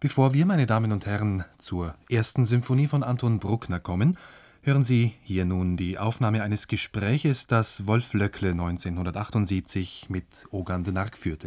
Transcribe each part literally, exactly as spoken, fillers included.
Bevor wir, meine Damen und Herren, zur ersten Symphonie von Anton Bruckner kommen, hören Sie hier nun die Aufnahme eines Gespräches, das Wolf Löckle neunzehnhundertachtundsiebzig mit Ogan de Nark führte.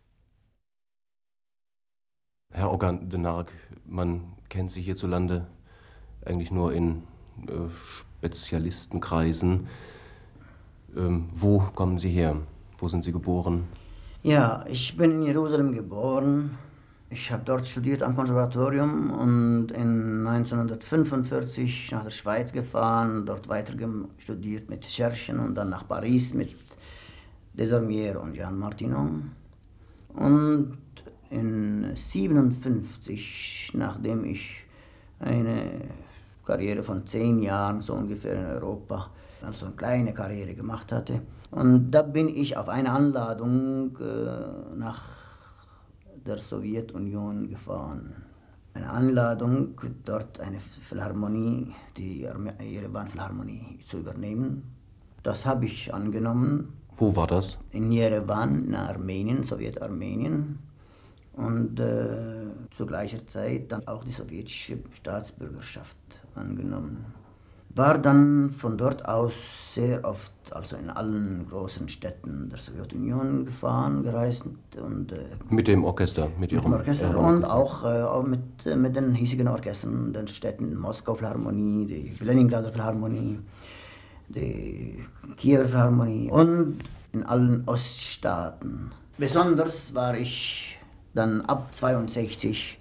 Herr Ogan de Nark, man kennt Sie hierzulande eigentlich nur in äh, Spezialistenkreisen. Ähm, wo kommen Sie her? Wo sind Sie geboren? Ja, ich bin in Jerusalem geboren. Ich habe dort studiert am Konservatorium und in neunzehnhundertfünfundvierzig nach der Schweiz gefahren, dort weiter studiert mit Cherchen und dann nach Paris mit Desormier und Jean Martinon. Und in siebenundfünfzig, nachdem ich eine Karriere von zehn Jahren so ungefähr in Europa, also eine kleine Karriere gemacht hatte, und da bin ich auf eine Anladung äh, nach der Sowjetunion gefahren. Eine Anladung, dort eine Philharmonie, die Jerewan-Philharmonie zu übernehmen. Das habe ich angenommen. Wo war das? In Jerewan, in Armenien, Sowjetarmenien. Und äh, zu gleicher Zeit dann auch die sowjetische Staatsbürgerschaft angenommen. War dann von dort aus sehr oft, also in allen großen Städten der Sowjetunion gefahren, gereist. Und, äh, mit dem Orchester? Mit, mit Ihrem dem Orchester Ihrem und Orchester. auch, äh, auch mit, äh, mit den hiesigen Orchestern, den Städten, Moskau Philharmonie, die Leningrader Philharmonie, die Kiewer Philharmonie und in allen Oststaaten. Besonders war ich dann ab zweiundsechzig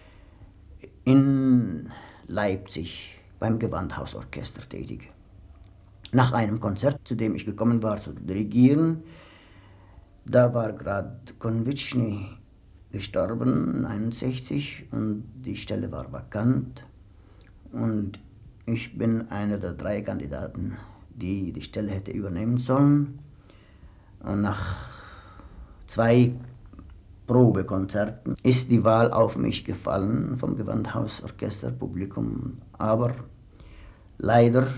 in Leipzig beim Gewandhausorchester tätig. Nach einem Konzert, zu dem ich gekommen war, zu dirigieren, da war gerade Konvitschny gestorben, einundsechzig, und die Stelle war vakant. Und ich bin einer der drei Kandidaten, die die Stelle hätte übernehmen sollen. Und nach zwei Probekonzerten ist die Wahl auf mich gefallen vom Gewandhausorchesterpublikum, aber leider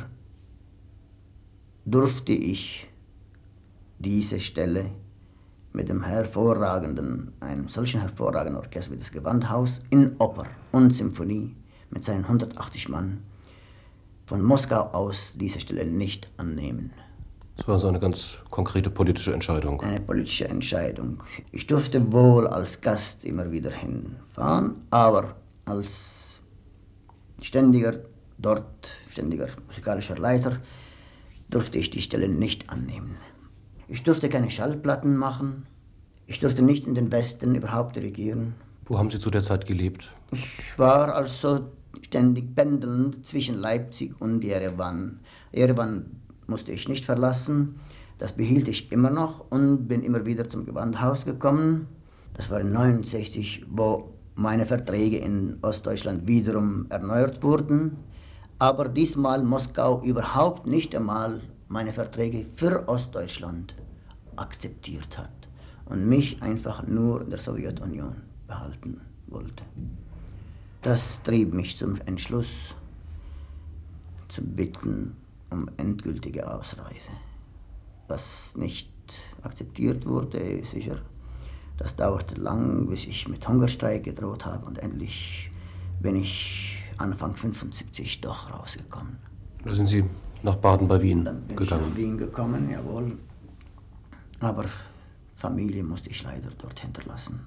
durfte ich diese Stelle mit dem hervorragenden, einem solchen hervorragenden Orchester wie das Gewandhaus in Oper und Symphonie mit seinen hundertachtzig Mann von Moskau aus diese Stelle nicht annehmen. Das war so eine ganz konkrete politische Entscheidung. Eine politische Entscheidung. Ich durfte wohl als Gast immer wieder hinfahren, aber als ständiger dort, ständiger musikalischer Leiter, durfte ich die Stelle nicht annehmen. Ich durfte keine Schallplatten machen, ich durfte nicht in den Westen überhaupt dirigieren. Wo haben Sie zu der Zeit gelebt? Ich war also ständig pendelnd zwischen Leipzig und Jerewan. Jerewan musste ich nicht verlassen, das behielt ich immer noch und bin immer wieder zum Gewandhaus gekommen. Das war in neunundsechzig, wo meine Verträge in Ostdeutschland wiederum erneuert wurden, aber diesmal Moskau überhaupt nicht einmal meine Verträge für Ostdeutschland akzeptiert hat und mich einfach nur in der Sowjetunion behalten wollte. Das trieb mich zum Entschluss, zu bitten um endgültige Ausreise. Was nicht akzeptiert wurde, sicher, das dauerte lang, bis ich mit Hungerstreik gedroht habe, und endlich bin ich Anfang fünfundsiebzig doch rausgekommen. Da sind Sie nach Baden bei Wien Dann bin gegangen. ich nach Wien gekommen, jawohl. Aber Familie musste ich leider dort hinterlassen.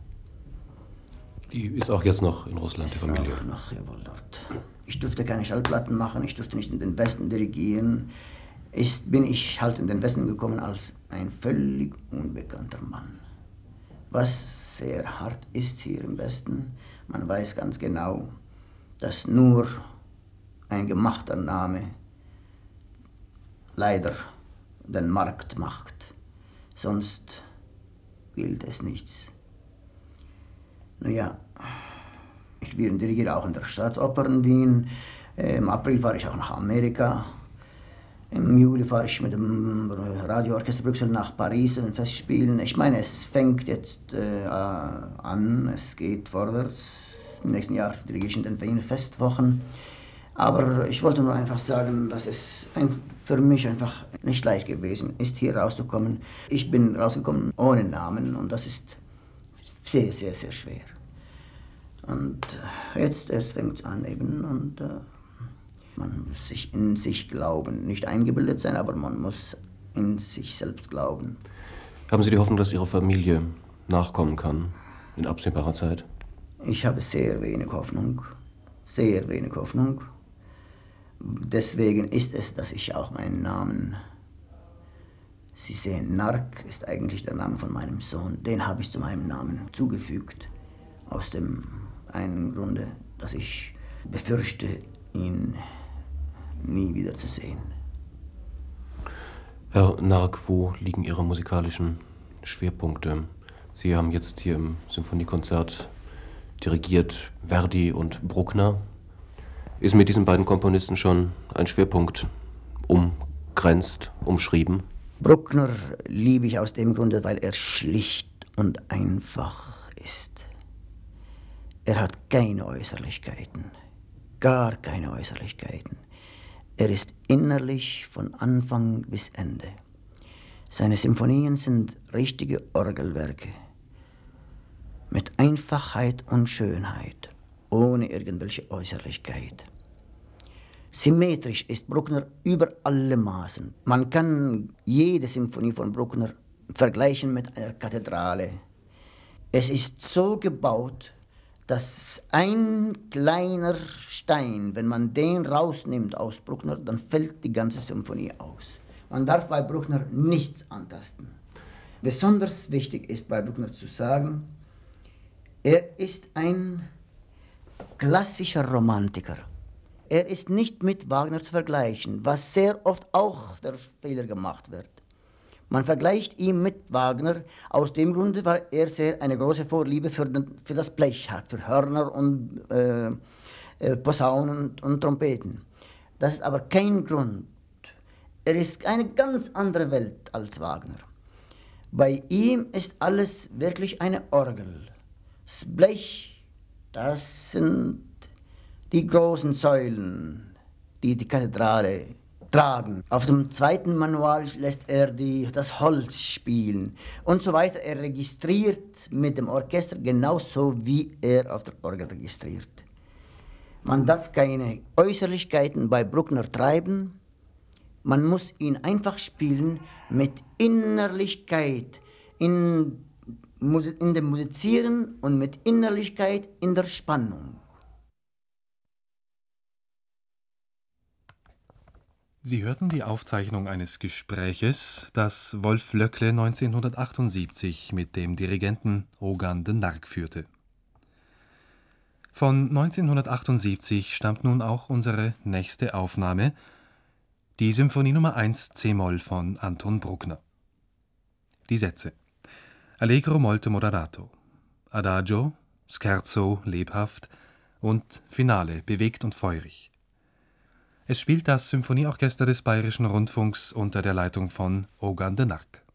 Die ist auch jetzt noch in Russland, die Familie? Auch noch, jawohl, dort. Ich durfte keine Schallplatten machen, ich durfte nicht in den Westen dirigieren. Ist, bin ich halt in den Westen gekommen als ein völlig unbekannter Mann. Was sehr hart ist hier im Westen, man weiß ganz genau, dass nur ein gemachter Name leider den Markt macht. Sonst gilt es nichts. Naja, ich dirigiere auch in der Staatsoper in Wien. Im April fahre ich auch nach Amerika. Im Juli fahre ich mit dem Radioorchester Brüssel nach Paris zu den Festspielen. Ich meine, es fängt jetzt äh, an, es geht vorwärts. Im nächsten Jahr dirigiere ich in den Wiener Festwochen. Aber ich wollte nur einfach sagen, dass es ein, für mich einfach nicht leicht gewesen ist, hier rauszukommen. Ich bin rausgekommen ohne Namen und das ist sehr, sehr, sehr schwer. Und jetzt erst fängt es an eben und äh, man muss sich in sich glauben. Nicht eingebildet sein, aber man muss in sich selbst glauben. Haben Sie die Hoffnung, dass Ihre Familie nachkommen kann in absehbarer Zeit? Ich habe sehr wenig Hoffnung, sehr wenig Hoffnung. Deswegen ist es, dass ich auch meinen Namen, Sie sehen, Nark ist eigentlich der Name von meinem Sohn, den habe ich zu meinem Namen zugefügt. Aus dem einen Grunde, dass ich befürchte, ihn nie wieder zu sehen. Herr Nark, wo liegen Ihre musikalischen Schwerpunkte? Sie haben jetzt hier im Symphoniekonzert dirigiert Verdi und Bruckner. Ist mit diesen beiden Komponisten schon ein Schwerpunkt umgrenzt, umschrieben? Bruckner liebe ich aus dem Grunde, weil er schlicht und einfach ist. Er hat keine Äußerlichkeiten, gar keine Äußerlichkeiten. Er ist innerlich von Anfang bis Ende. Seine Symphonien sind richtige Orgelwerke, mit Einfachheit und Schönheit, ohne irgendwelche Äußerlichkeit. Symmetrisch ist Bruckner über alle Maßen. Man kann jede Symphonie von Bruckner vergleichen mit einer Kathedrale. Es ist so gebaut, dass ein kleiner Stein, wenn man den rausnimmt aus Bruckner, dann fällt die ganze Symphonie aus. Man darf bei Bruckner nichts antasten. Besonders wichtig ist bei Bruckner zu sagen, er ist ein klassischer Romantiker. Er ist nicht mit Wagner zu vergleichen, was sehr oft auch der Fehler gemacht wird. Man vergleicht ihn mit Wagner aus dem Grunde, weil er sehr eine große Vorliebe für, den, für das Blech hat, für Hörner und äh, äh, Posaunen und, und Trompeten. Das ist aber kein Grund. Er ist eine ganz andere Welt als Wagner. Bei ihm ist alles wirklich eine Orgel. Das Blech, das sind die großen Säulen, die die Kathedrale tragen. Auf dem zweiten Manual lässt er die, das Holz spielen und so weiter. Er registriert mit dem Orchester genauso, wie er auf der Orgel registriert. Man darf keine Äußerlichkeiten bei Bruckner treiben. Man muss ihn einfach spielen mit Innerlichkeit in, in dem Musizieren und mit Innerlichkeit in der Spannung. Sie hörten die Aufzeichnung eines Gespräches, das Wolf Löckle neunzehnhundertachtundsiebzig mit dem Dirigenten Ogan de Nark führte. Von neunzehnhundertachtundsiebzig stammt nun auch unsere nächste Aufnahme, die Symphonie Nummer eins c-Moll von Anton Bruckner. Die Sätze: Allegro molto moderato, Adagio, Scherzo lebhaft und Finale bewegt und feurig. Es spielt das Symphonieorchester des Bayerischen Rundfunks unter der Leitung von Ogan de Nark.